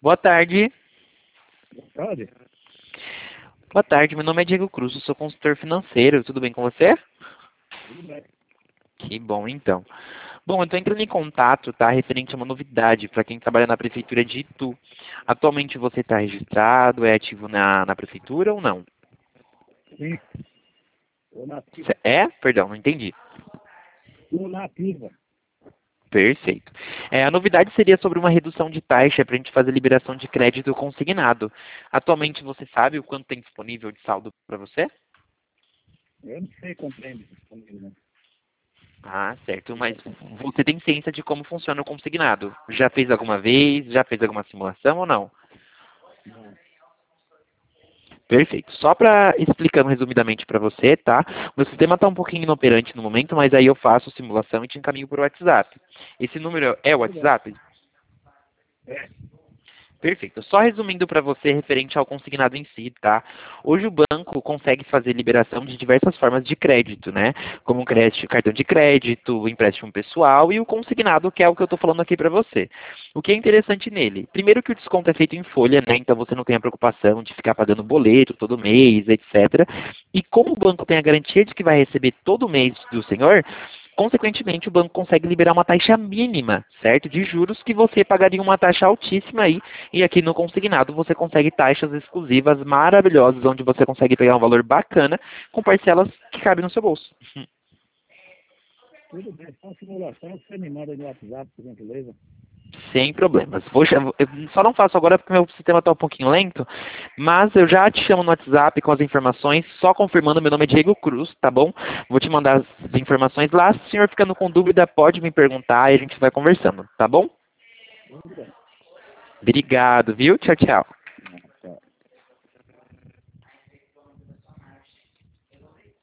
Boa tarde. Pode? Boa tarde, meu nome é Diego Cruz, eu sou consultor financeiro. Tudo bem com você? Tudo bem. Que bom, então. Bom, eu estou entrando em contato, tá? Referente a uma novidade para quem trabalha na prefeitura de Itu. Atualmente você está registrado, é ativo na prefeitura ou não? Sim. Estou nativa. É? Perdão, não entendi. Estou nativa. Perfeito. A novidade seria sobre uma redução de taxa para a gente fazer liberação de crédito consignado. Atualmente você sabe o quanto tem disponível de saldo para você? Eu não sei quanto tem disponível, né? Ah, certo. Mas você tem ciência de como funciona o consignado? Já fez alguma vez? Já fez alguma simulação ou não? Não. Perfeito. Só para explicando resumidamente para você, tá? Meu sistema está um pouquinho inoperante no momento, mas aí eu faço simulação e te encaminho por WhatsApp. Esse número é o Tudo bem. WhatsApp? É. Perfeito. Só resumindo para você referente ao consignado em si, tá? Hoje o banco consegue fazer liberação de diversas formas de crédito, né? Como crédito, cartão de crédito, empréstimo pessoal e o consignado, que é o que eu estou falando aqui para você. O que é interessante nele? Primeiro que o desconto é feito em folha, né? Então você não tem a preocupação de ficar pagando boleto todo mês, etc. E como o banco tem a garantia de que vai receber todo mês do senhor, consequentemente, o banco consegue liberar uma taxa mínima, certo? De juros que você pagaria uma taxa altíssima aí. E aqui no consignado você consegue taxas exclusivas maravilhosas, onde você consegue pegar um valor bacana com parcelas que cabem no seu bolso. Tudo bem. Só simulação, você me manda no WhatsApp, por gentileza. Sem problemas. Eu só não faço agora porque meu sistema está um pouquinho lento, mas eu já te chamo no WhatsApp com as informações, só confirmando, meu nome é Diego Cruz, tá bom? Vou te mandar as informações lá. Se o senhor ficando com dúvida, pode me perguntar e a gente vai conversando, tá bom? Tudo bem. Obrigado, viu? Tchau, tchau.